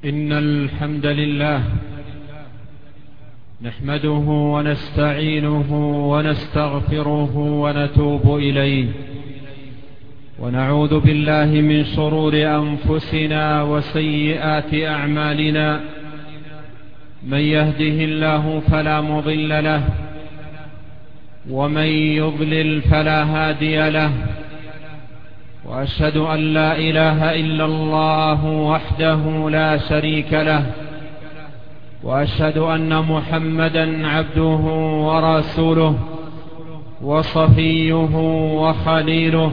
إن الحمد لله نحمده ونستعينه ونستغفره ونتوب إليه، ونعوذ بالله من شرور أنفسنا وسيئات أعمالنا. من يهده الله فلا مضل له، ومن يضلل فلا هادي له. وأشهد أن لا إله إلا الله وحده لا شريك له، وأشهد أن محمدا عبده ورسوله وصفيه وخليله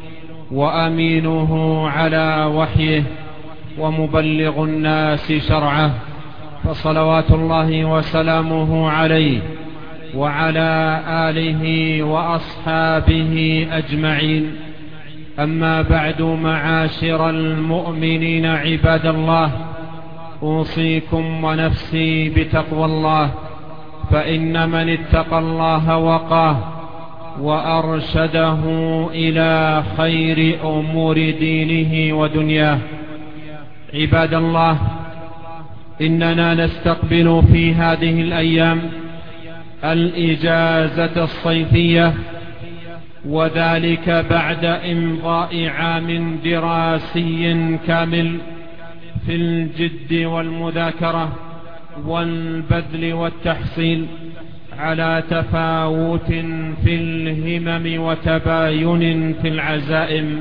وأمينه على وحيه ومبلغ الناس شرعه، فصلوات الله وسلامه عليه وعلى آله وأصحابه أجمعين. أما بعد، معاشر المؤمنين عباد الله، أوصيكم ونفسي بتقوى الله، فإن من اتقى الله وقاه وأرشده إلى خير أمور دينه ودنياه. عباد الله، إننا نستقبل في هذه الأيام الإجازة الصيفية، وذلك بعد إمضاء عام دراسي كامل في الجد والمذاكرة والبذل والتحصيل، على تفاوت في الهمم وتباين في العزائم.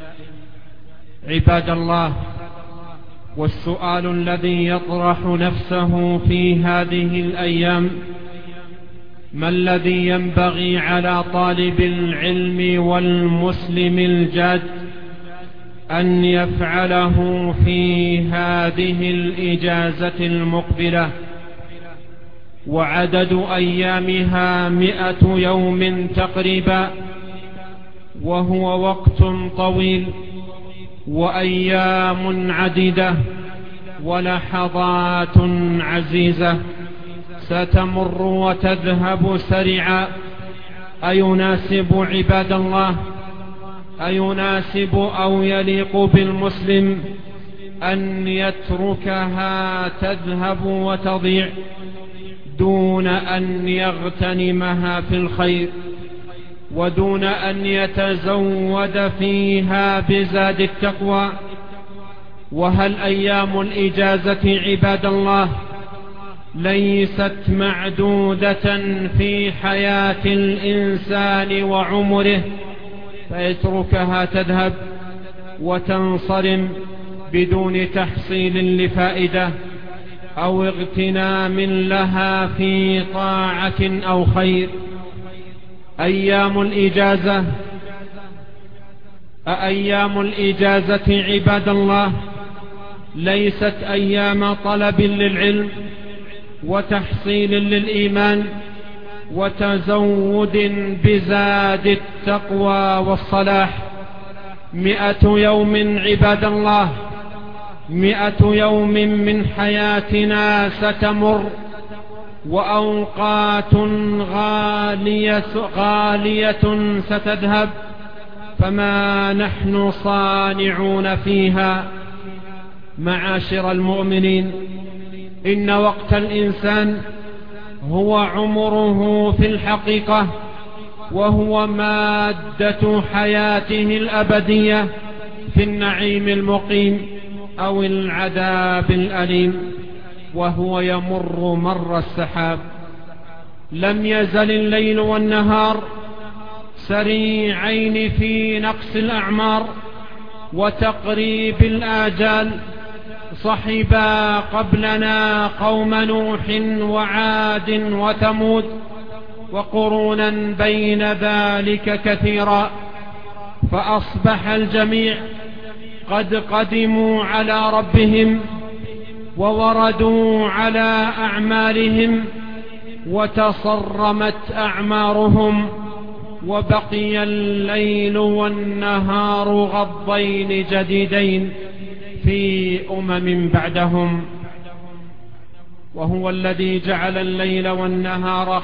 عباد الله، والسؤال الذي يطرح نفسه في هذه الأيام: ما الذي ينبغي على طالب العلم والمسلم الجاد أن يفعله في هذه الإجازة المقبلة؟ وعدد أيامها 100 يوم تقريبا، وهو وقت طويل وأيام عديدة ولحظات عزيزة ستمر وتذهب سريعا. أيناسب عباد الله، أيناسب أو يليق بالمسلم أن يتركها تذهب وتضيع دون أن يغتنمها في الخير، ودون أن يتزود فيها بزاد التقوى؟ وهل أيام الإجازة عباد الله ليست معدودة في حياة الإنسان وعمره، فيتركها تذهب وتنصرم بدون تحصيل لفائدة أو اغتنام لها في طاعة أو خير؟ أيام الإجازة عباد الله ليست أيام طلب للعلم وتحصيل للإيمان وتزود بزاد التقوى والصلاح. 100 يوم عباد الله، 100 يوم من حياتنا ستمر، وأوقات غالية ستذهب، فما نحن صانعون فيها؟ معاشر المؤمنين، إن وقت الإنسان هو عمره في الحقيقة، وهو مادة حياته الأبدية في النعيم المقيم أو العذاب الأليم، وهو يمر مر السحاب. لم يزل الليل والنهار سريعين في نقص الأعمار وتقريب الآجال. صحبا قبلنا قوم نوح وعاد وثمود، وقرونا بين ذلك كثيرا، فأصبح الجميع قد قدموا على ربهم ووردوا على أعمالهم، وتصرمت أعمارهم، وبقي الليل والنهار غضين جديدين في بعدهم. وهو الذي جعل الليل والنهار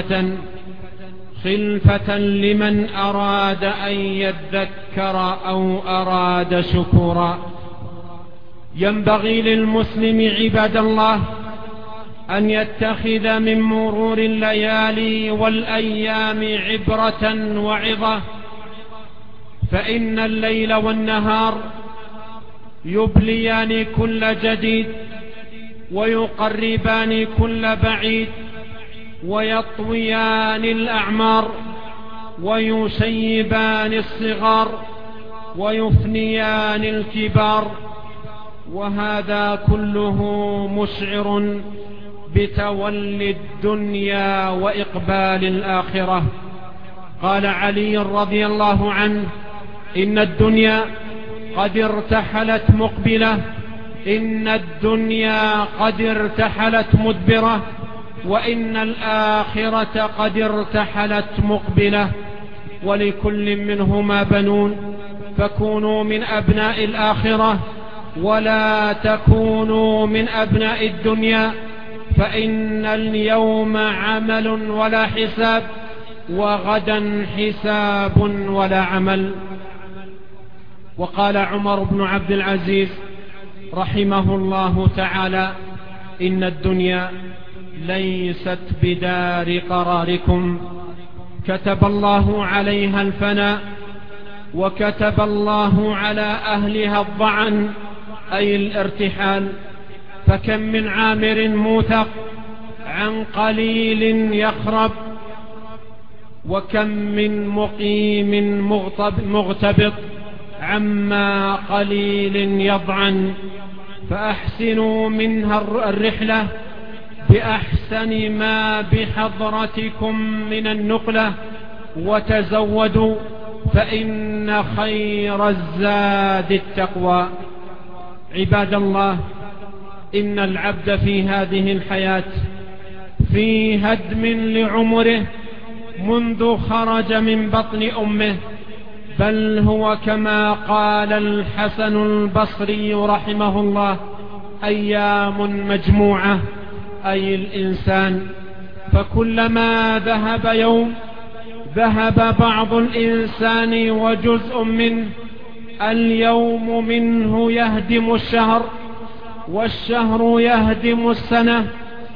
خلفة لمن أراد أن يذكر أو أراد شكورا. ينبغي للمسلم عباد الله أن يتخذ من مرور الليالي والأيام عبرة وعظة، فإن الليل والنهار يبليان كل جديد ويقربان كل بعيد ويطويان الأعمار ويشيبان الصغار ويفنيان الكبار، وهذا كله مشعر بتولي الدنيا وإقبال الآخرة. قال علي رضي الله عنه: إن الدنيا قد ارتحلت مقبلة، إن الدنيا قد ارتحلت مدبرة، وإن الآخرة قد ارتحلت مقبلة، ولكل منهما بنون، فكونوا من أبناء الآخرة ولا تكونوا من أبناء الدنيا، فإن اليوم عمل ولا حساب، وغدا حساب ولا عمل. وقال عمر بن عبد العزيز رحمه الله تعالى: إن الدنيا ليست بدار قراركم، كتب الله عليها الفناء، وكتب الله على أهلها الضعن، أي الارتحال. فكم من عامر موثق عن قليل يخرب، وكم من مقيم مغتبط عما قليل يضعن. فأحسنوا منها الرحلة بأحسن ما بحضرتكم من النقلة، وتزودوا فإن خير الزاد التقوى. عباد الله، إن العبد في هذه الحياة في هدم لعمره منذ خرج من بطن أمه، بل هو كما قال الحسن البصري رحمه الله: أيام مجموعة، أي الإنسان، فكلما ذهب يوم ذهب بعض الإنسان وجزء منه. اليوم منه يهدم الشهر، والشهر يهدم السنة،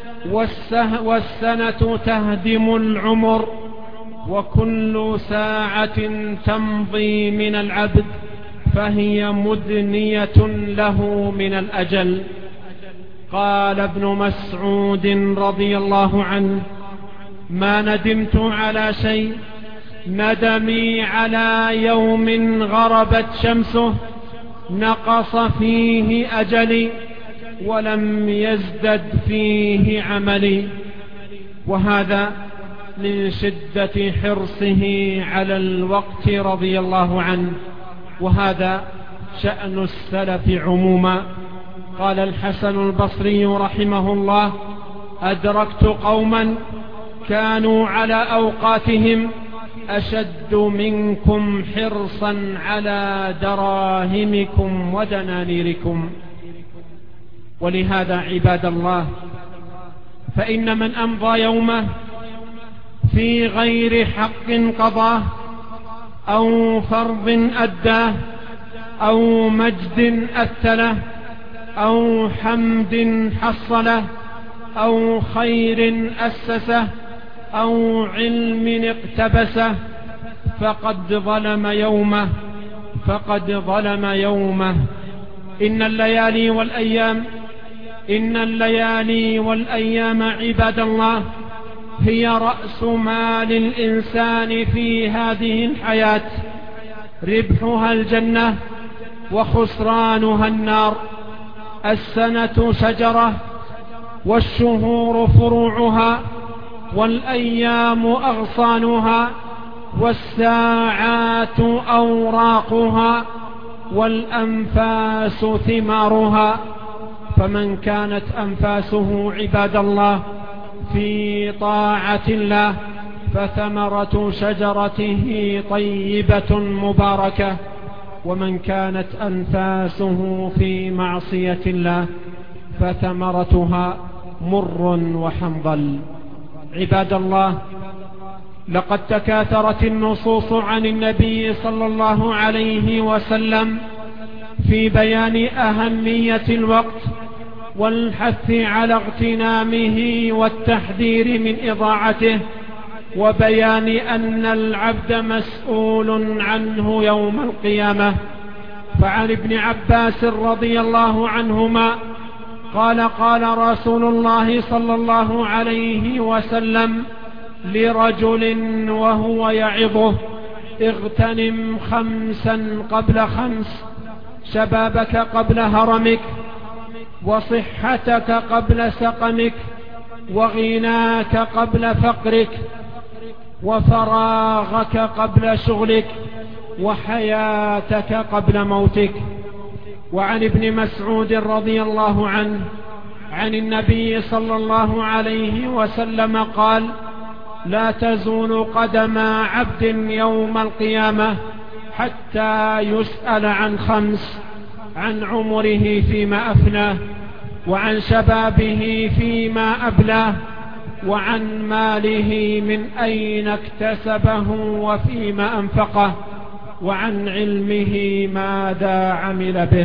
والسنة تهدم العمر، وكل ساعة تمضي من العبد فهي مدنية له من الأجل. قال ابن مسعود رضي الله عنه: ما ندمت على شيء ندمي على يوم غربت شمسه نقص فيه أجلي ولم يزدد فيه عملي. وهذا من شدة حرصه على الوقت رضي الله عنه، وهذا شأن السلف عموما. قال الحسن البصري رحمه الله: أدركت قوما كانوا على أوقاتهم أشد منكم حرصا على دراهمكم ودنانيركم. ولهذا عباد الله، فإن من أمضى يومه في غير حق قضاه أو فرض أداه أو مجد أثله أو حمد حصله أو خير أسسه أو علم اقتبسه فقد ظلم يومه. إن الليالي والأيام عباد الله هي رأس مال الإنسان في هذه الحياة، ربحها الجنة وخسرانها النار. السنة شجرة، والشهور فروعها، والأيام أغصانها، والساعات أوراقها، والأنفاس ثمارها. فمن كانت أنفاسه عباد الله في طاعة الله فثمرة شجرته طيبة مباركة، ومن كانت أنفاسه في معصية الله فثمرتها مر وحنظل. عباد الله، لقد تكاثرت النصوص عن النبي صلى الله عليه وسلم في بيان أهمية الوقت والحث على اغتنامه والتحذير من إضاعته، وبيان أن العبد مسؤول عنه يوم القيامة. فعن ابن عباس رضي الله عنهما قال: قال رسول الله صلى الله عليه وسلم لرجل وهو يعظه: اغتنم 5 قبل 5، شبابك قبل هرمك، وصحتك قبل سقمك، وغناك قبل فقرك، وفراغك قبل شغلك، وحياتك قبل موتك. وعن ابن مسعود رضي الله عنه عن النبي صلى الله عليه وسلم قال: لا تزول قدم عبد يوم القيامة حتى يسأل عن 5: عن عمره فيما أفناه، وعن شبابه فيما أبلاه، وعن ماله من أين اكتسبه وفيما أنفقه، وعن علمه ماذا عمل به.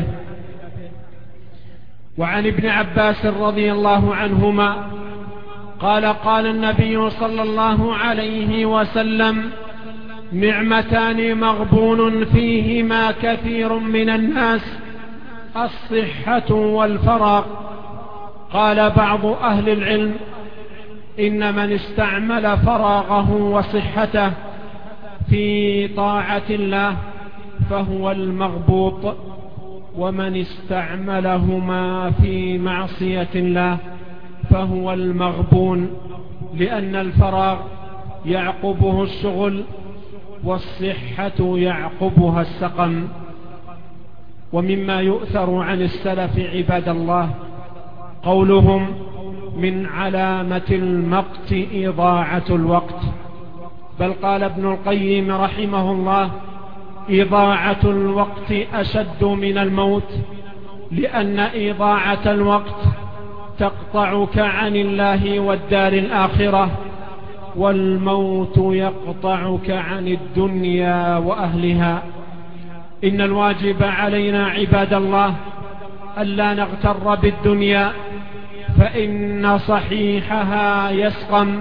وعن ابن عباس رضي الله عنهما قال: قال النبي صلى الله عليه وسلم: نعمتان مغبون فيهما كثير من الناس، الصحة والفراغ. قال بعض أهل العلم: إن من استعمل فراغه وصحته في طاعة الله فهو المغبوط، ومن استعملهما في معصية الله فهو المغبون، لأن الفراغ يعقبه الشغل والصحة يعقبها السقم. ومما يؤثر عن السلف عباد الله قولهم: من علامة المقت إضاعة الوقت. بل قال ابن القيم رحمه الله: إضاعة الوقت أشد من الموت، لأن إضاعة الوقت تقطعك عن الله والدار الآخرة، والموت يقطعك عن الدنيا وأهلها. إن الواجب علينا عباد الله ألا نغتر بالدنيا، فإن صحيحها يسقم،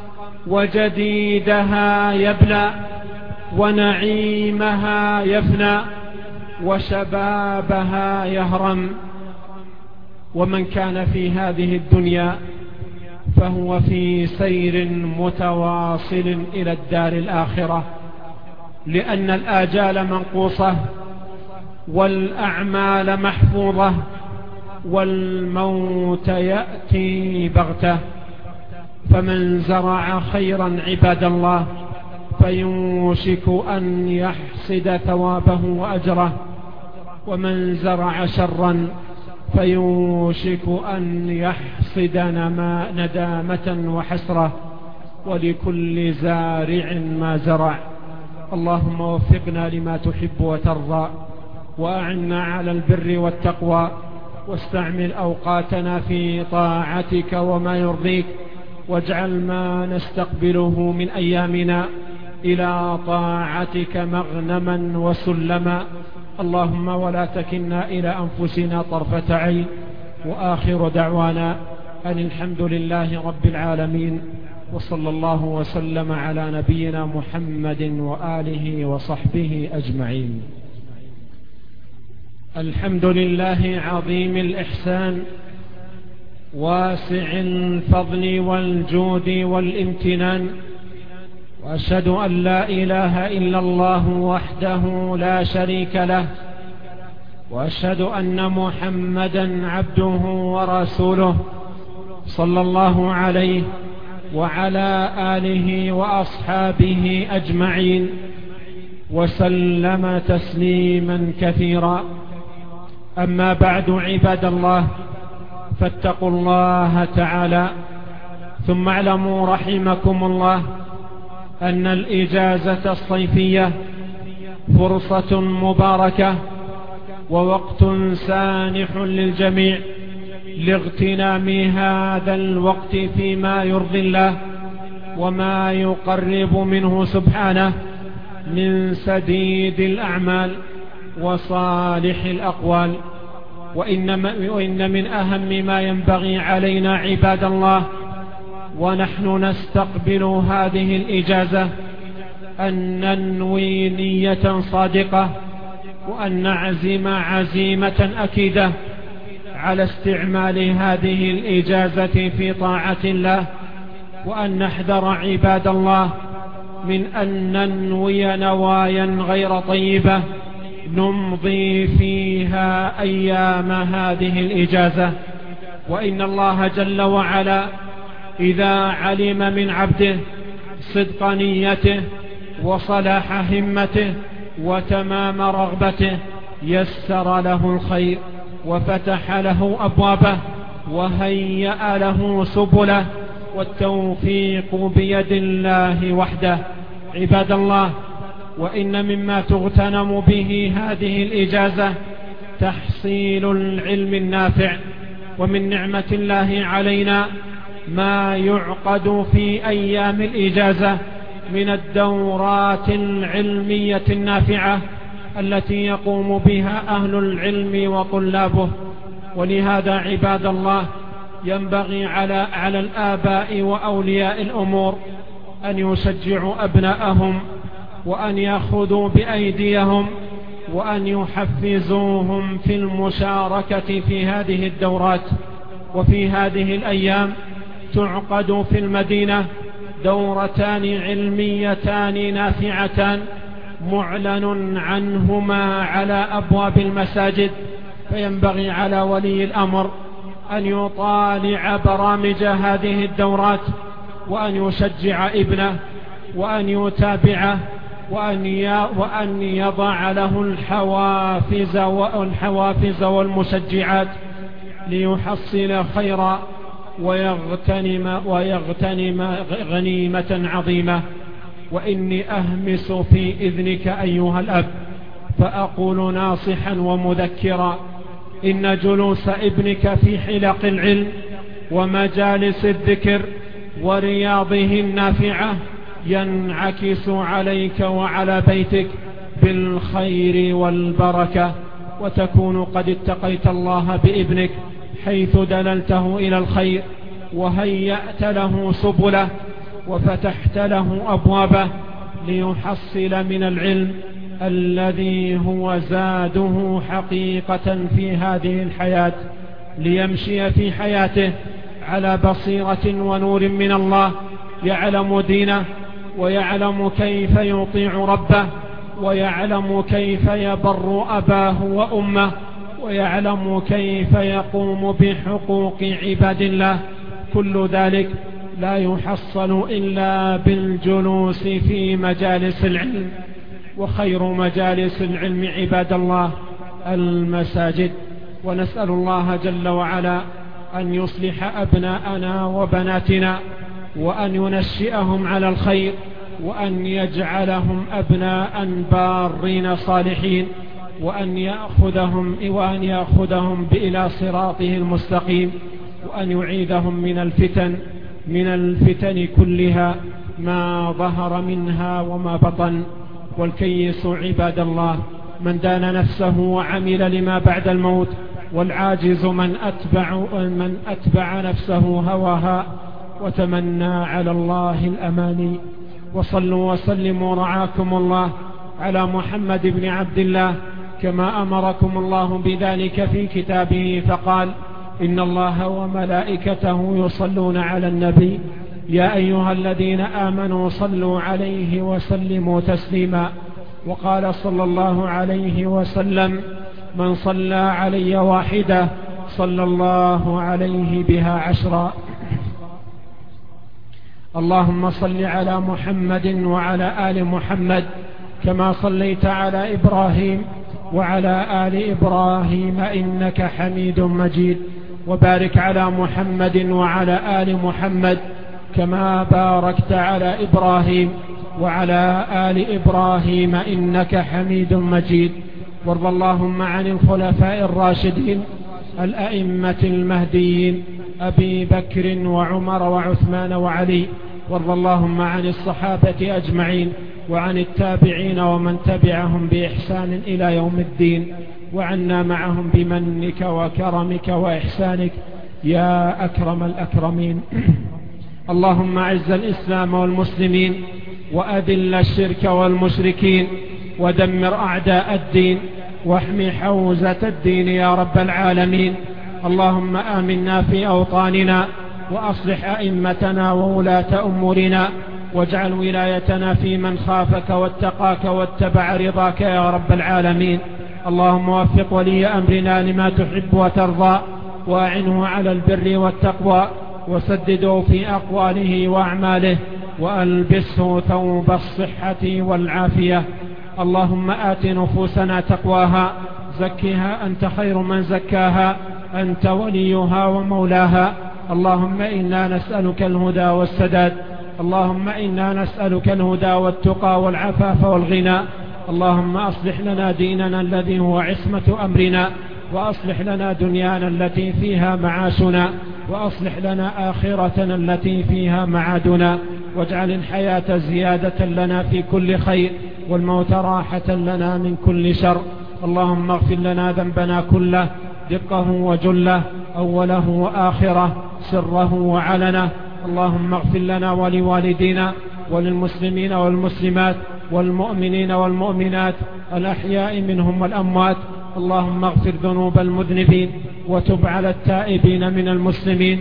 وجديدها يبلى، ونعيمها يفنى، وشبابها يهرم. ومن كان في هذه الدنيا فهو في سير متواصل إلى الدار الآخرة، لأن الآجال منقوصة، والأعمال محفوظة، والموت يأتي بغتة. فمن زرع خيرا عباد الله فيوشك أن يحصد ثوابه وأجره، ومن زرع شرا فيوشك أن يحصد ندامة وحسرة، ولكل زارع ما زرع. اللهم وفقنا لما تحب وترضى، وأعنا على البر والتقوى، واستعمل أوقاتنا في طاعتك وما يرضيك، واجعل ما نستقبله من أيامنا إلى طاعتك مغنما وسلما. اللهم ولا تكلنا إلى أنفسنا طرفة عين. وآخر دعوانا أن الحمد لله رب العالمين، وصلى الله وسلم على نبينا محمد وآله وصحبه أجمعين. الحمد لله عظيم الإحسان، واسع الفضل والجود والامتنان، وأشهد أن لا إله إلا الله وحده لا شريك له، وأشهد أن محمدا عبده ورسوله صلى الله عليه وعلى آله وأصحابه أجمعين، وسلم تسليما كثيرا. أما بعد عباد الله، فاتقوا الله تعالى، ثم اعلموا رحمكم الله أن الإجازة الصيفية فرصة مباركة ووقت سانح للجميع لاغتنام هذا الوقت فيما يرضي الله وما يقرب منه سبحانه من سديد الأعمال. وصالح الأقوال. وإن من أهم ما ينبغي علينا عباد الله ونحن نستقبل هذه الإجازة أن ننوي نية صادقة، وأن نعزم عزيمة أكيدة على استعمال هذه الإجازة في طاعة الله، وأن نحذر عباد الله من أن ننوي نوايا غير طيبة نمضي فيها أيام هذه الإجازة. وإن الله جل وعلا إذا علم من عبده صدق نيته وصلاح همته وتمام رغبته يسر له الخير وفتح له أبوابه وهيأ له سبله، والتوفيق بيد الله وحده. عباد الله، وإن مما تغتنم به هذه الإجازة تحصيل العلم النافع. ومن نعمة الله علينا ما يعقد في أيام الإجازة من الدورات العلمية النافعة التي يقوم بها أهل العلم وطلابه. ولهذا عباد الله ينبغي على الآباء وأولياء الأمور أن يشجعوا أبناءهم، وأن يأخذوا بأيديهم، وأن يحفزوهم في المشاركة في هذه الدورات. وفي هذه الأيام تعقد في المدينة دورتان علميتان نافعتان معلن عنهما على أبواب المساجد، فينبغي على ولي الأمر أن يطالع برامج هذه الدورات، وأن يشجع ابنه، وأن يتابعه، وأن يضع له الحوافز والمشجعات ليحصل خيرا ويغتنم غنيمة عظيمة. وإني أهمس في إذنك أيها الأب فأقول ناصحا ومذكرا إن جلوس ابنك في حلق العلم ومجالس الذكر ورياضه النافعة ينعكس عليك وعلى بيتك بالخير والبركة، وتكون قد اتقيت الله بابنك حيث دللته إلى الخير وهيأت له سبله وفتحت له أبوابه ليحصل من العلم الذي هو زاده حقيقة في هذه الحياة، ليمشي في حياته على بصيرة ونور من الله، يعلم دينه ويعلم كيف يطيع ربه، ويعلم كيف يبر أباه وأمه، ويعلم كيف يقوم بحقوق عباد الله. كل ذلك لا يحصل إلا بالجلوس في مجالس العلم، وخير مجالس العلم عباد الله المساجد. ونسأل الله جل وعلا أن يصلح أبناءنا وبناتنا، وأن ينشئهم على الخير، وأن يجعلهم أبناء بارين صالحين، وأن يأخذهم إلى صراطه المستقيم، وأن يعيذهم من الفتن كلها ما ظهر منها وما بطن. والكيس عباد الله من دان نفسه وعمل لما بعد الموت، والعاجز من أتبع نفسه هواها وتمنى على الله الأماني. وصلوا وسلموا رعاكم الله على محمد بن عبد الله كما أمركم الله بذلك في كتابه، فقال إن الله وملائكته يصلون على النبي يا أيها الذين آمنوا صلوا عليه وسلموا تسليما. وقال صلى الله عليه وسلم من صلى علي واحدة صلى الله عليه بها 10. اللهم صل على محمد وعلى آل محمد كما صليت على إبراهيم وعلى آل إبراهيم إنك حميد مجيد، وبارك على محمد وعلى آل محمد كما باركت على إبراهيم وعلى آل إبراهيم إنك حميد مجيد. وارض اللهم عن الخلفاء الراشدين الأئمة المهديين أبي بكر وعمر وعثمان وعلي، وارض اللهم عن الصحابة أجمعين وعن التابعين ومن تبعهم بإحسان إلى يوم الدين، وعنا معهم بمنك وكرمك وإحسانك يا أكرم الأكرمين. اللهم أعز الإسلام والمسلمين، وأذل الشرك والمشركين، ودمر أعداء الدين، واحمي حوزة الدين يا رب العالمين. اللهم آمنا في أوطاننا، وأصلح أئمتنا وولاة أمورنا، واجعل ولايتنا في من خافك واتقاك واتبع رضاك يا رب العالمين. اللهم وفق ولي أمرنا لما تحب وترضى، وأعنه على البر والتقوى، وسدده في أقواله وأعماله، وألبسه ثوب الصحة والعافية. اللهم آت نفوسنا تقواها، زكها أنت خير من زكاها، أنت وليها ومولاها. اللهم إنا نسألك الهدى والسداد، اللهم إنا نسألك الهدى والتقى والعفاف والغنى. اللهم أصلح لنا ديننا الذي هو عصمة أمرنا، وأصلح لنا دنيانا التي فيها معاشنا، وأصلح لنا آخرتنا التي فيها معادنا، واجعل الحياة زيادة لنا في كل خير، والموت راحة لنا من كل شر. اللهم اغفر لنا ذنبنا كله، دقه وجله، أوله وآخره، سره وعلنه. اللهم اغفر لنا ولوالدينا وللمسلمين والمسلمات والمؤمنين والمؤمنات الأحياء منهم والأموات. اللهم اغفر ذنوب المذنبين، وتب على التائبين من المسلمين.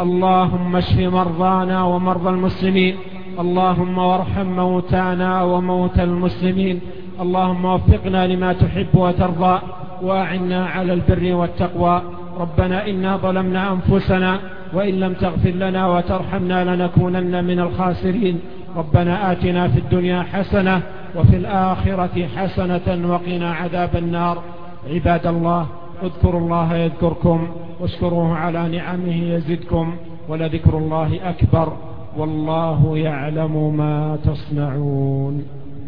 اللهم اشف مرضانا ومرضى المسلمين. اللهم وارحم موتانا وموتى المسلمين. اللهم وفقنا لما تحب وترضى، وأعنا على البر والتقوى. ربنا إنا ظلمنا أنفسنا، وإن لم تغفر لنا وترحمنا لنكونن من الخاسرين. ربنا آتنا في الدنيا حسنة، وفي الآخرة حسنة، وقنا عذاب النار. عباد الله، اذكروا الله يذكركم، واشكروه على نعمه يزدكم، ولذكر الله أكبر، والله يعلم ما تصنعون.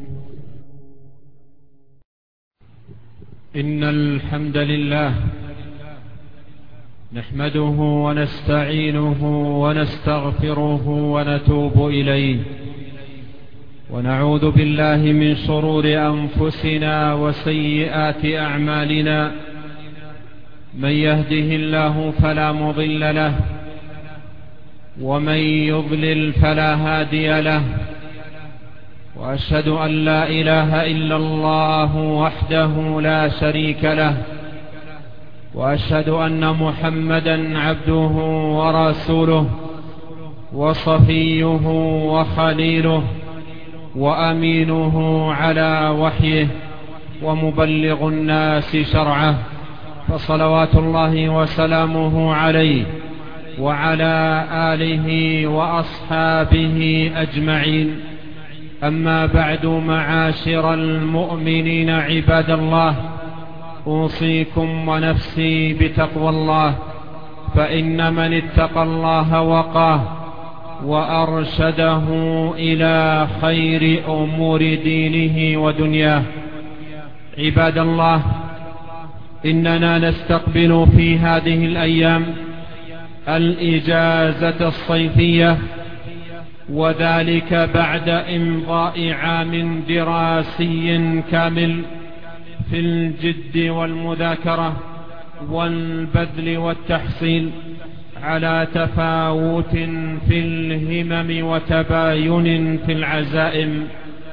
إن الحمد لله نحمده ونستعينه ونستغفره ونتوب إليه، ونعوذ بالله من شرور أنفسنا وسيئات أعمالنا. من يهده الله فلا مضل له، ومن يضلل فلا هادي له. وأشهد أن لا إله إلا الله وحده لا شريك له، وأشهد أن محمدا عبده ورسوله، وصفيه وخليله، وأمينه على وحيه، ومبلغ الناس شرعه. فصلوات الله وسلامه عليه وعلى آله وأصحابه أجمعين. أما بعد، معاشر المؤمنين عباد الله، أوصيكم ونفسي بتقوى الله، فإن من اتقى الله وقاه وأرشده إلى خير أمور دينه ودنياه. عباد الله، إننا نستقبل في هذه الأيام الإجازة الصيفية، وذلك بعد إمضاء عام دراسي كامل في الجد والمذاكرة والبذل والتحصيل، على تفاوت في الهمم وتباين في العزائم.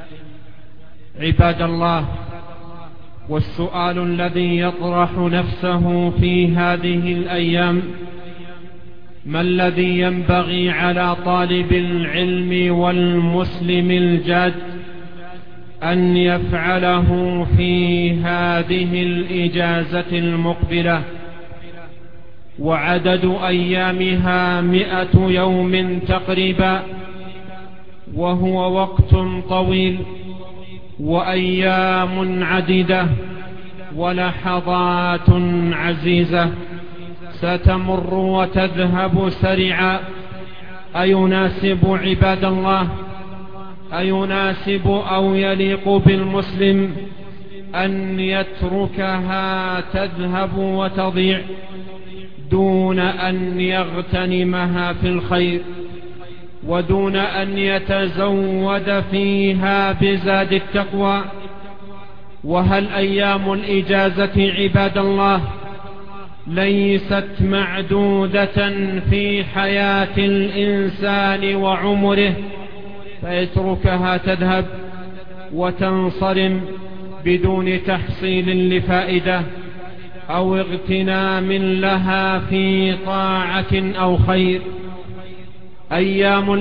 عباد الله، والسؤال الذي يطرح نفسه في هذه الأيام: ما الذي ينبغي على طالب العلم والمسلم الجاد أن يفعله في هذه الإجازة المقبلة؟ وعدد أيامها 100 يوم تقريبا، وهو وقت طويل وأيام عديدة ولحظات عزيزة ستمر وتذهب سريعا. أيناسب عباد الله، أيناسب أو يليق بالمسلم أن يتركها تذهب وتضيع دون أن يغتنمها في الخير ودون أن يتزود فيها بزاد التقوى. وهل أيام الإجازة عباد الله ليست معدودة في حياة الإنسان وعمره فيتركها تذهب وتنصرم بدون تحصيل لفائدة أو اغتنام لها في طاعة أو خير؟ أيام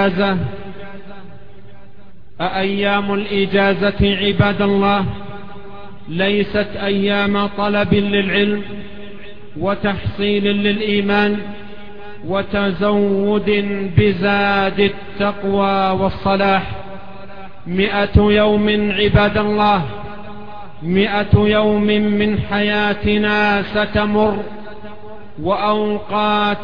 الإجازة عباد الله ليست أيام طلب للعلم وتحصيل للإيمان وتزود بزاد التقوى والصلاح. 100 يوم عباد الله، 100 يوم من حياتنا ستمر، وأوقات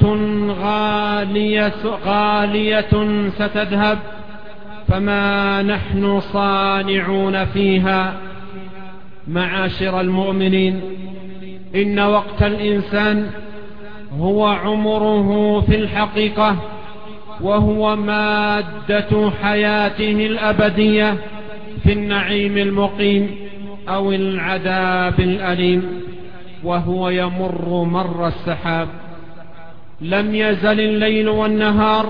غالية ستذهب، فما نحن صانعون فيها؟ معاشر المؤمنين، إن وقت الإنسان هو عمره في الحقيقة، وهو مادة حياته الأبدية في النعيم المقيم أو العذاب الأليم، وهو يمر مر السحاب. لم يزل الليل والنهار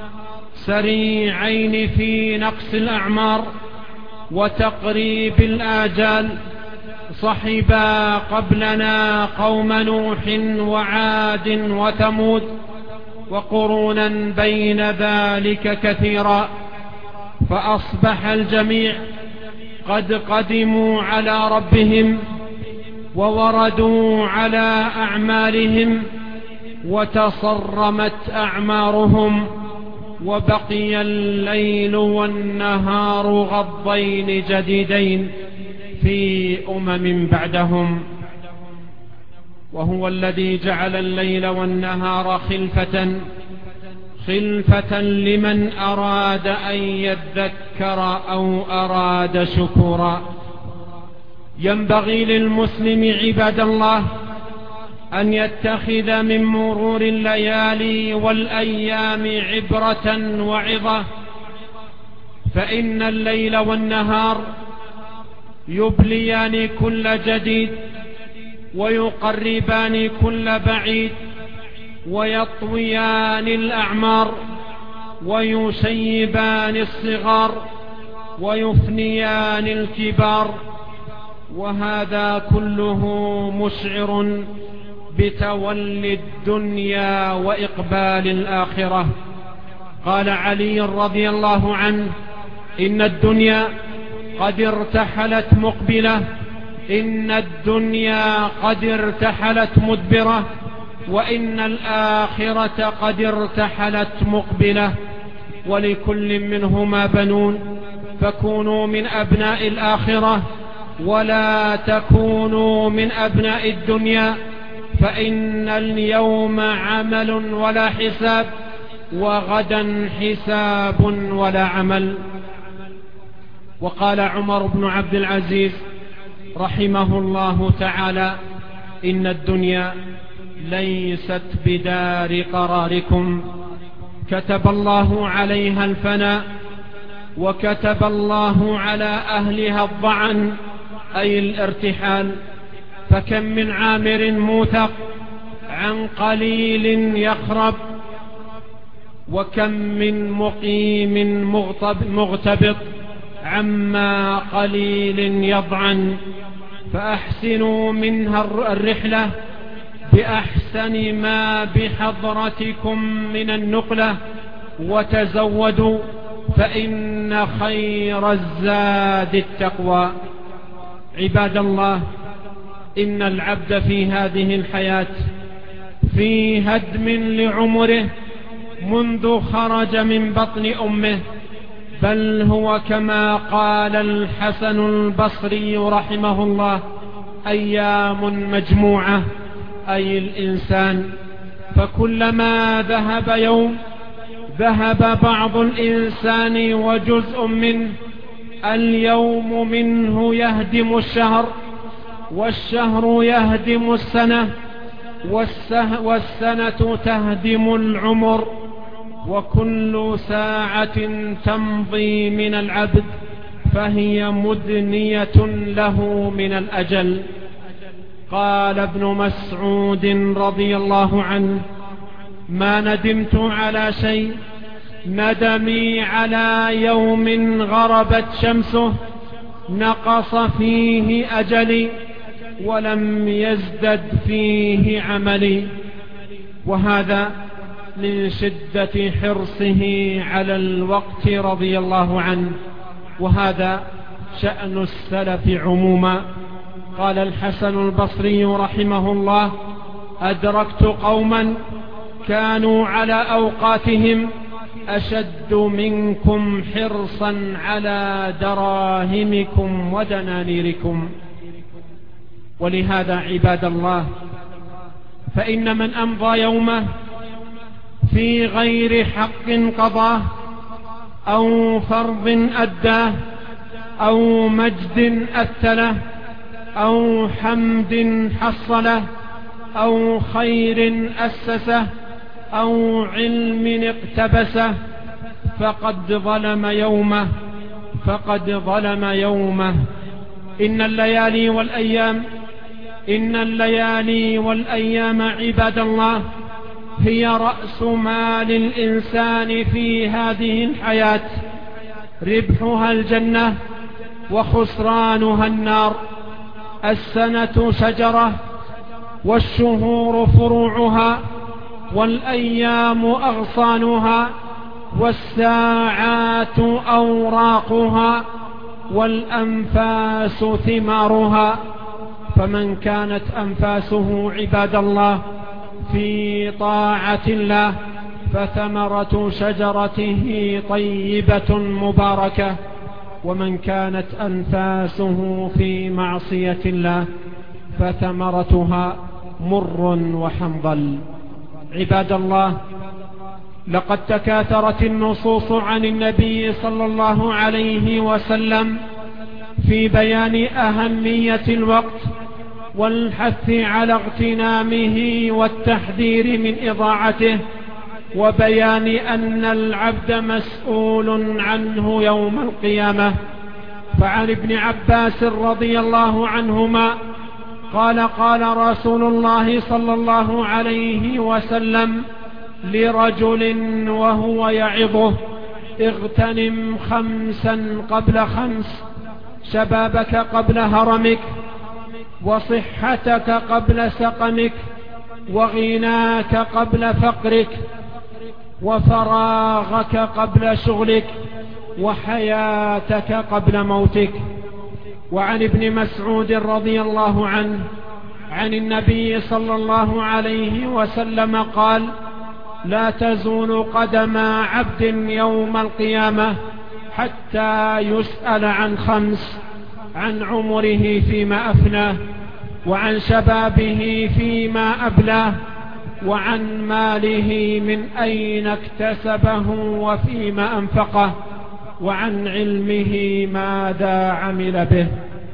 سريعين في نقص الأعمار وتقريب الآجال. صحبا قبلنا قوم نوح وعاد وثمود وقرونا بين ذلك كثيرا، فأصبح الجميع قد قدموا على ربهم ووردوا على أعمالهم وتصرمت أعمارهم، وبقي الليل والنهار غضين جديدين في بعدهم. وهو الذي جعل الليل والنهار خلفة لمن أراد أن يذكر أو أراد شكورا. ينبغي للمسلم عباد الله أن يتخذ من مرور الليالي والأيام عبرة وعظة، فإن الليل والنهار يبليان كل جديد ويقربان كل بعيد ويطويان الأعمار ويشيبان الصغار ويفنيان الكبار، وهذا كله مشعر بتولي الدنيا وإقبال الآخرة. قال علي رضي الله عنه: إن الدنيا قد ارتحلت مقبلة، إن الدنيا قد ارتحلت مدبرة، وإن الآخرة قد ارتحلت مقبلة، ولكل منهما بنون، فكونوا من أبناء الآخرة ولا تكونوا من أبناء الدنيا، فإن اليوم عمل ولا حساب، وغدا حساب ولا عمل. وقال عمر بن عبد العزيز رحمه الله تعالى: إن الدنيا ليست بدار قراركم، كتب الله عليها الفناء، وكتب الله على أهلها الضعن أي الارتحال، فكم من عامر موثق عن قليل يخرب، وكم من مقيم مغتبط عما قليل يضعن، فأحسنوا منها الرحلة بأحسن ما بحضرتكم من النقلة، وتزودوا فإن خير الزاد التقوى. عباد الله، إن العبد في هذه الحياة في هدم لعمره منذ خرج من بطن أمه، بل هو كما قال الحسن البصري رحمه الله: أيام مجموعة، أي الإنسان، فكلما ذهب يوم ذهب بعض الإنسان وجزء منه. اليوم منه يهدم الشهر، والشهر يهدم السنة، والسنة تهدم العمر، وكل ساعة تمضي من العبد فهي مدنية له من الأجل. قال ابن مسعود رضي الله عنه: ما ندمت على شيء ندمي على يوم غربت شمسه نقص فيه أجلي ولم يزدد فيه عملي. وهذا من شدة حرصه على الوقت رضي الله عنه، وهذا شأن السلف عموما. قال الحسن البصري رحمه الله: أدركت قوما كانوا على أوقاتهم أشد منكم حرصا على دراهمكم ودنانيركم. ولهذا عباد الله، فإن من أمضى يومه في غير حق قضاه أو فرض أداه أو مجد أثله أو حمد حصله أو خير أسسه أو علم اقتبسه فقد ظلم يومه. إن الليالي والأيام عباد الله هي رأس مال الإنسان في هذه الحياة، ربحها الجنة وخسرانها النار. السنة شجرة والشهور فروعها والأيام أغصانها والساعات أوراقها والأنفاس ثمارها. فمن كانت أنفاسه عباد الله في طاعة الله فثمرة شجرته طيبة مباركة، ومن كانت أنفاسه في معصية الله فثمرتها مر وحنظل. عباد الله، لقد تكاثرت النصوص عن النبي صلى الله عليه وسلم في بيان أهمية الوقت والحث على اغتنامه والتحذير من إضاعته، وبيان أن العبد مسؤول عنه يوم القيامة. فعن ابن عباس رضي الله عنهما قال رسول الله صلى الله عليه وسلم لرجل وهو يعظه: اغتنم 5 قبل 5، شبابك قبل هرمك، وصحتك قبل سقمك، وغناك قبل فقرك، وفراغك قبل شغلك، وحياتك قبل موتك. وعن ابن مسعود رضي الله عنه عن النبي صلى الله عليه وسلم قال: لا تزول قدم عبد يوم القيامة حتى يسأل عن 5: عن عمره فيما أفناه، وعن شبابه فيما أبلاه، وعن ماله من أين اكتسبه وفيما أنفقه، وعن علمه ماذا عمل به.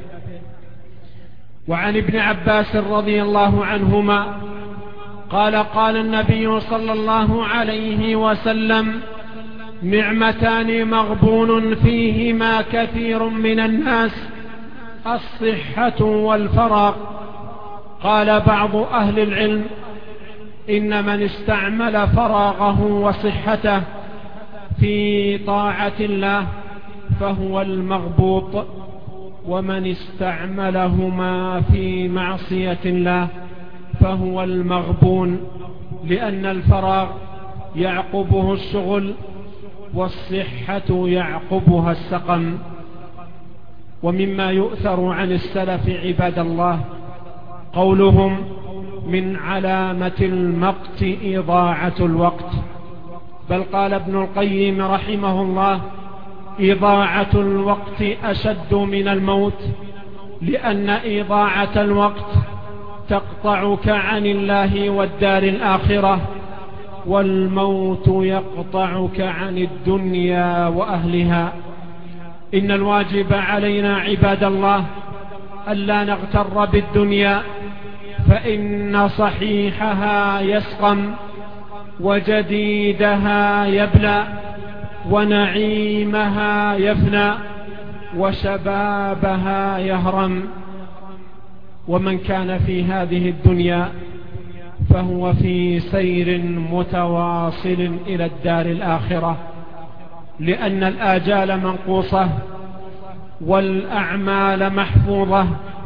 وعن ابن عباس رضي الله عنهما قال النبي صلى الله عليه وسلم: نعمتان مغبون فيهما كثير من الناس، الصحة والفراغ. قال بعض أهل العلم: إن من استعمل فراغه وصحته في طاعة الله فهو المغبوط، ومن استعملهما في معصية الله فهو المغبون، لأن الفراغ يعقبه الشغل والصحة يعقبها السقم. ومما يؤثر عن السلف عباد الله قولهم: من علامة المقت إضاعة الوقت. بل قال ابن القيم رحمه الله: إضاعة الوقت أشد من الموت، لأن إضاعة الوقت تقطعك عن الله والدار الآخرة، والموت يقطعك عن الدنيا وأهلها. إن الواجب علينا عباد الله ألا نغتر بالدنيا، فإن صحيحها يسقم وجديدها يبلى ونعيمها يفنى وشبابها يهرم. ومن كان في هذه الدنيا فهو في سير متواصل إلى الدار الآخرة، لأن الآجال منقوصة والأعمال محفوظة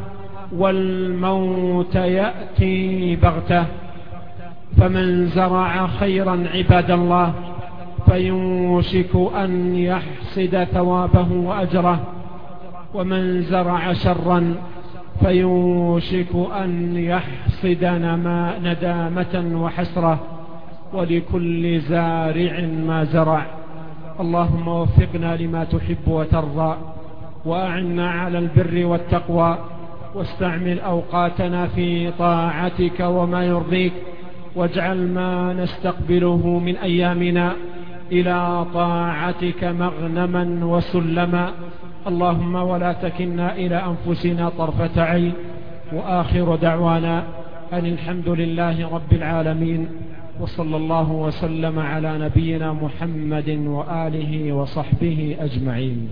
والموت يأتي بغتة. فمن زرع خيرا عباد الله فيوشك أن يحصد ثوابه وأجره، ومن زرع شرا فيوشك أن يحصد ندامة وحسرة، ولكل زارع ما زرع. اللهم وفقنا لما تحب وترضى، وأعنا على البر والتقوى، واستعمل أوقاتنا في طاعتك وما يرضيك، واجعل ما نستقبله من أيامنا إلى طاعتك مغنما وسلما. اللهم ولا تكلنا إلى أنفسنا طرفة عين. وآخر دعوانا أن الحمد لله رب العالمين، وصلى الله وسلم على نبينا محمد وآله وصحبه أجمعين.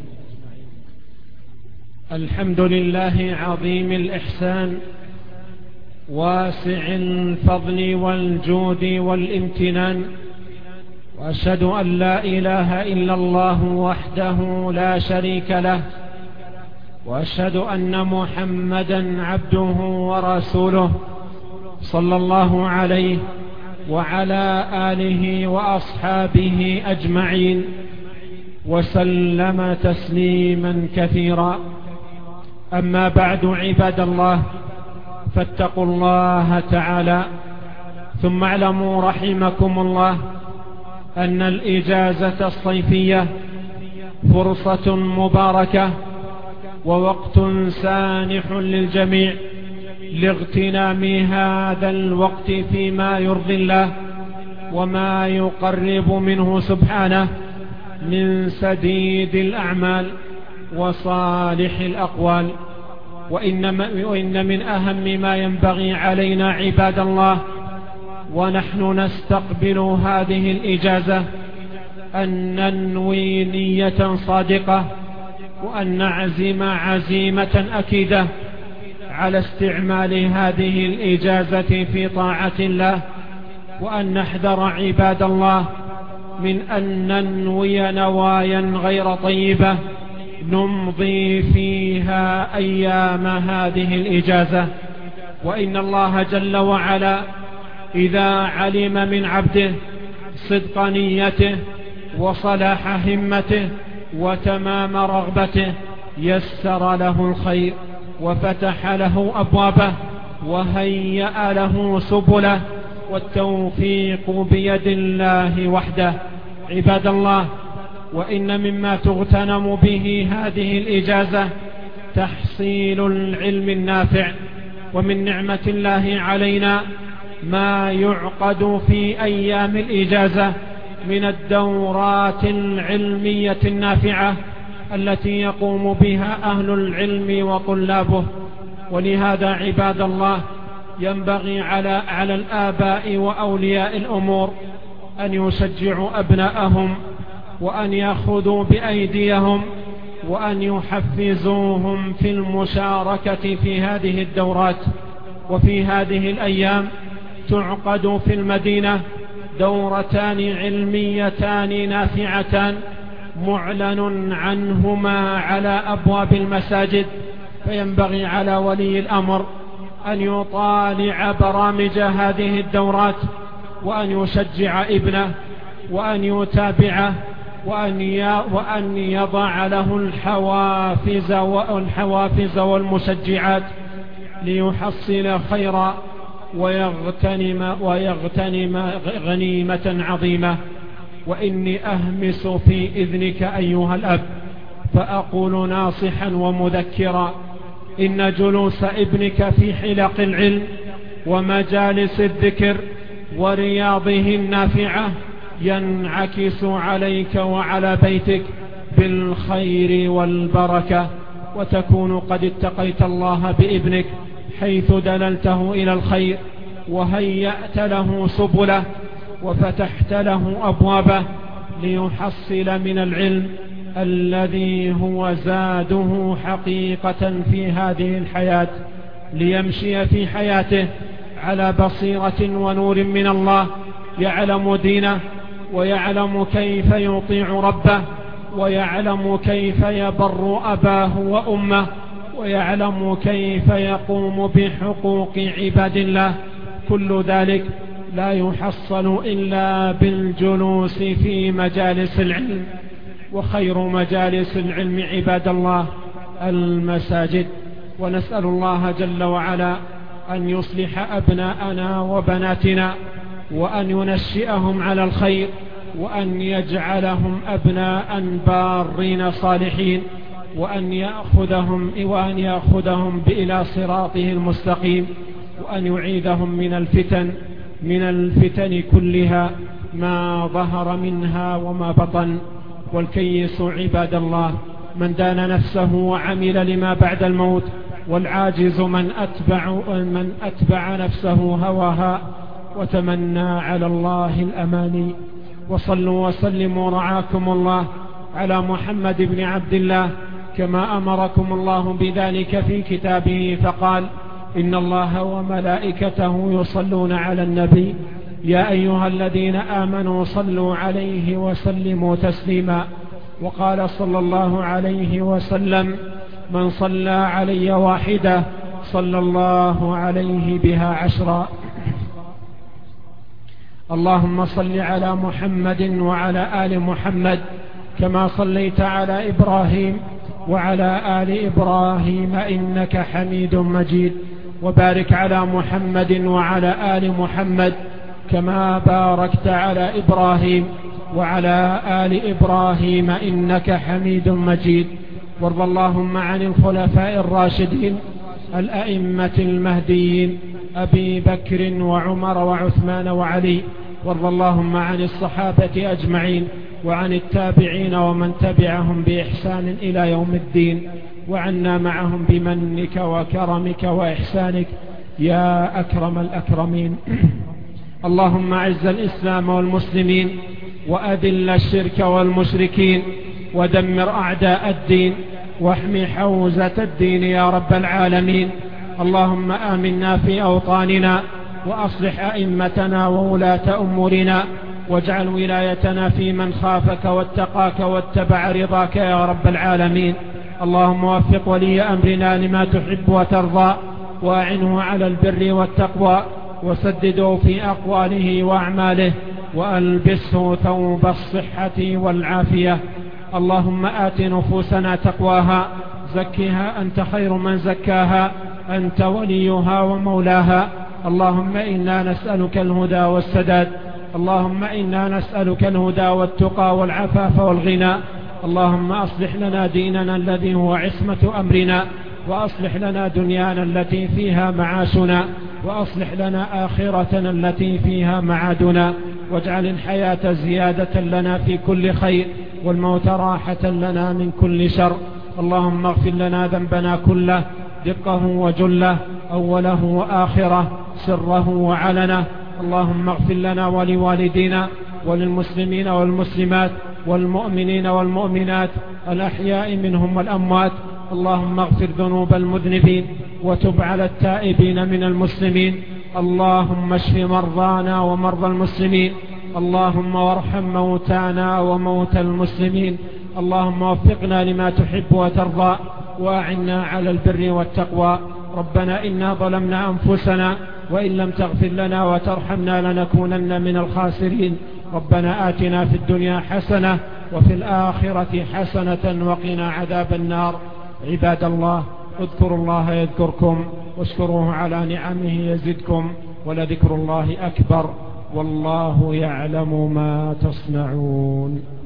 الحمد لله عظيم الإحسان، واسع الفضل والجود والامتنان، وأشهد أن لا إله إلا الله وحده لا شريك له، وأشهد أن محمدا عبده ورسوله صلى الله عليه وعلى آله وأصحابه أجمعين، وسلم تسليما كثيرا. أما بعد عباد الله، فاتقوا الله تعالى، ثم اعلموا رحمكم الله أن الإجازة الصيفية فرصة مباركة ووقت سانح للجميع لاغتنام هذا الوقت فيما يرضي الله وما يقرب منه سبحانه من سديد الأعمال وصالح الأقوال. وإن من أهم ما ينبغي علينا عباد الله ونحن نستقبل هذه الإجازة أن ننوي نية صادقة، وأن نعزم عزيمة أكيدة على استعمال هذه الإجازة في طاعة الله، وأن نحذر عباد الله من أن ننوي نوايا غير طيبة نمضي فيها أيام هذه الإجازة. وإن الله جل وعلا إذا علم من عبده صدق نيته وصلاح همته وتمام رغبته يسر له الخير وفتح له أبوابه وهيأ له سبله، والتوفيق بيد الله وحده. عباد الله، وإن مما تغتنم به هذه الإجازة تحصيل العلم النافع، ومن نعمة الله علينا ما يعقد في أيام الإجازة من الدورات العلمية النافعة التي يقوم بها أهل العلم وطلابه. ولهذا عباد الله ينبغي على الآباء وأولياء الأمور أن يشجعوا أبناءهم، وأن يأخذوا بأيديهم، وأن يحفزوهم في المشاركة في هذه الدورات. وفي هذه الأيام تعقد في المدينة دورتان علميتان نافعتان معلن عنهما على أبواب المساجد، فينبغي على ولي الأمر أن يطالع برامج هذه الدورات، وأن يشجع ابنه، وأن يتابعه، وأن يضع له الحوافز والمشجعات ليحصل خيرا ويغتنم غنيمة عظيمة. وإني أهمس في إذنك أيها الأب فأقول ناصحا ومذكرا إن جلوس ابنك في حلق العلم ومجالس الذكر ورياضه النافعة ينعكس عليك وعلى بيتك بالخير والبركة، وتكون قد اتقيت الله بابنك حيث دللته إلى الخير وهيأت له سبله وفتحت له أبوابه ليحصل من العلم الذي هو زاده حقيقة في هذه الحياة، ليمشي في حياته على بصيرة ونور من الله، يعلم دينه ويعلم كيف يطيع ربه، ويعلم كيف يبر أباه وأمه، ويعلم كيف يقوم بحقوق عباد الله. كل ذلك لا يحصل إلا بالجلوس في مجالس العلم، وخير مجالس العلم عباد الله المساجد. ونسأل الله جل وعلا أن يصلح أبناءنا وبناتنا، وأن ينشئهم على الخير، وأن يجعلهم أبناء بارين صالحين، وأن يأخذهم إلى صراطه المستقيم، وأن يعيذهم من الفتن كلها ما ظهر منها وما بطن. والكيس عباد الله من دان نفسه وعمل لما بعد الموت، والعاجز من أتبع نفسه هواها وتمنى على الله الأماني. وصلوا وسلموا رعاكم الله على محمد بن عبد الله كما أمركم الله بذلك في كتابه، فقال: إن الله وملائكته يصلون على النبي يا أيها الذين آمنوا صلوا عليه وسلموا تسليما. وقال صلى الله عليه وسلم: من صلى علي واحدة صلى الله عليه بها 10. اللهم صل على محمد وعلى آل محمد كما صليت على إبراهيم وعلى آل إبراهيم إنك حميد مجيد، وبارك على محمد وعلى آل محمد كما باركت على إبراهيم وعلى آل إبراهيم إنك حميد مجيد. وارض اللهم عن الخلفاء الراشدين الأئمة المهديين أبي بكر وعمر وعثمان وعلي. وارض اللهم عن الصحابة أجمعين، وعن التابعين ومن تبعهم بإحسان إلى يوم الدين، وعنا معهم بمنك وكرمك وإحسانك يا أكرم الأكرمين. اللهم أعز الإسلام والمسلمين، وأذل الشرك والمشركين، ودمر أعداء الدين، واحمي حوزة الدين يا رب العالمين. اللهم آمنا في أوطاننا، وأصلح أئمتنا وولاة أمورنا، واجعل ولايتنا في من خافك واتقاك واتبع رضاك يا رب العالمين. اللهم وفق ولي أمرنا لما تحب وترضى، وأعنه على البر والتقوى، وسدده في أقواله وأعماله، وألبسه ثوب الصحة والعافية. اللهم آت نفوسنا تقواها، زكها أنت خير من زكاها، أنت وليها ومولاها. اللهم إنا نسألك الهدى والسداد، اللهم إنا نسألك الهدى والتقى والعفاف والغنى. اللهم أصلح لنا ديننا الذي هو عصمة أمرنا، وأصلح لنا دنيانا التي فيها معاشنا، وأصلح لنا آخرتنا التي فيها معادنا، واجعل الحياة زيادة لنا في كل خير، والموت راحة لنا من كل شر. اللهم اغفر لنا ذنبنا كله، دقه وجله، أوله وآخره، سره وعلنه. اللهم اغفر لنا ولوالدينا وللمسلمين والمسلمات والمؤمنين والمؤمنات الأحياء منهم والأموات. اللهم اغفر ذنوب المذنبين، وتب على التائبين من المسلمين. اللهم اشف مرضانا ومرضى المسلمين. اللهم وارحم موتانا وموتى المسلمين. اللهم وفقنا لما تحب وترضى، وأعنا على البر والتقوى. ربنا إنا ظلمنا أنفسنا، وإن لم تغفر لنا وترحمنا لنكونن من الخاسرين. ربنا آتنا في الدنيا حسنة وفي الآخرة حسنة وقنا عذاب النار. عباد الله، اذكروا الله يذكركم، واشكروه على نعمه يزدكم، ولذكر الله أكبر، والله يعلم ما تصنعون.